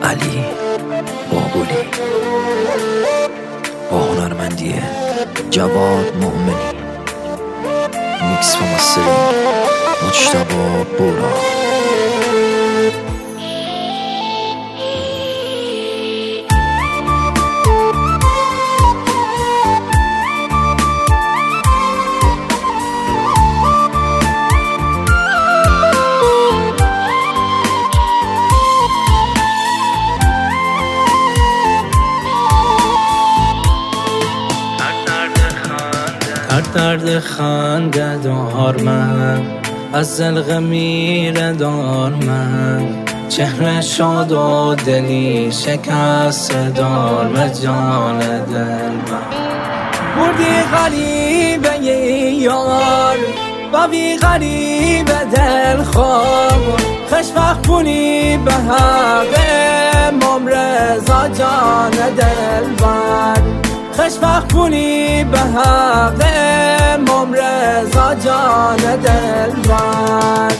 علی بابولی با هنرمندی جواد مؤمنی، میکس و مستری مجتبی بورا. درد خنده دار من از زلق میره دار من، چهره شاد و دلی شکست دار به جان دل من. بردی غریبه یار و بی غریبه دل خواب، خشفق کنی به حق ممرزا جان دل بر، خشفق کنی به حق ممرزا جان دل بر.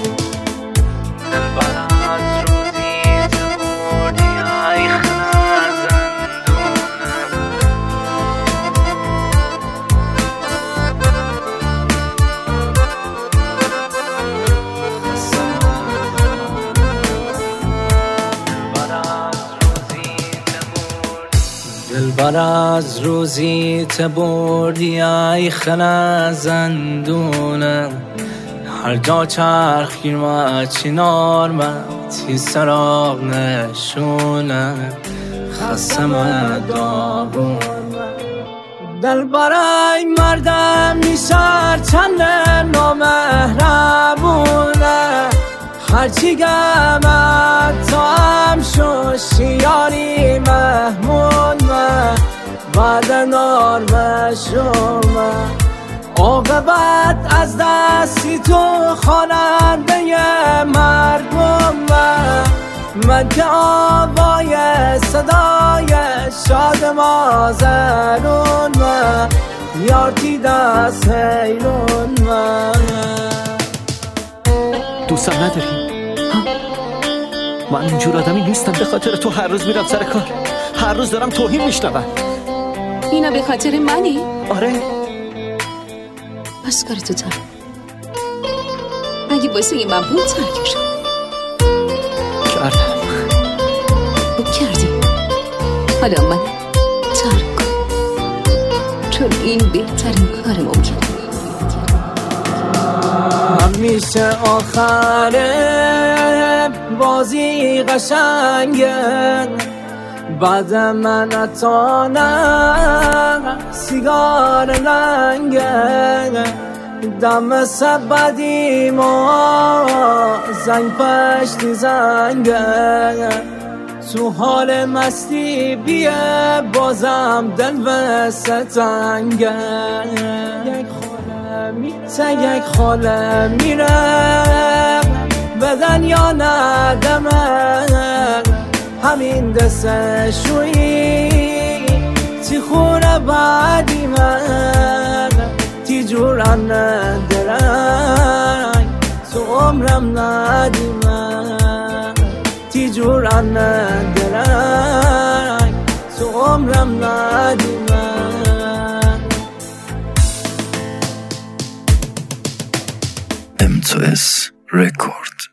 دلبر از روزی تبردی ای خلا زندونه، هر جا چرخ گیر و چنار من تی سراغ نشونه، خسم داغون دلبر ای مردم میشر چند نامهربونه، هرچی گمت تا هم شوشیاری مهمون بعد نار مشومه، عاقبت از دستی تو خواننده مرگم من که آوای صدای شاد مازرون یارتی دست حیرون دوستم نداری؟ من اینجور آدمی نیستم، به خاطر تو هر روز میرم سر کار، هر روز دارم توهین میشنوم. اینا به خاطر منی؟ آره. بس کارتو تر اگه واسه من بود ترکش کردم. خوب کردی، حالا من ترک کن چون این بهترین کار ممکنه. همیشه آخره بازی قشنگه، بعد من اتانم سیگار لنگه، دم سبدی ما زنگ پشتی زنگه، تو حال مستی بیه بازم دل وسط تنگه، یک خاله میره بدن یا ندمه، همین دسته شویی تی خونه بعدی من، تی جورن ندرنگ تو عمرم ندیمن، تی جورن ندرنگ تو عمرم ندیمن. M2S Record.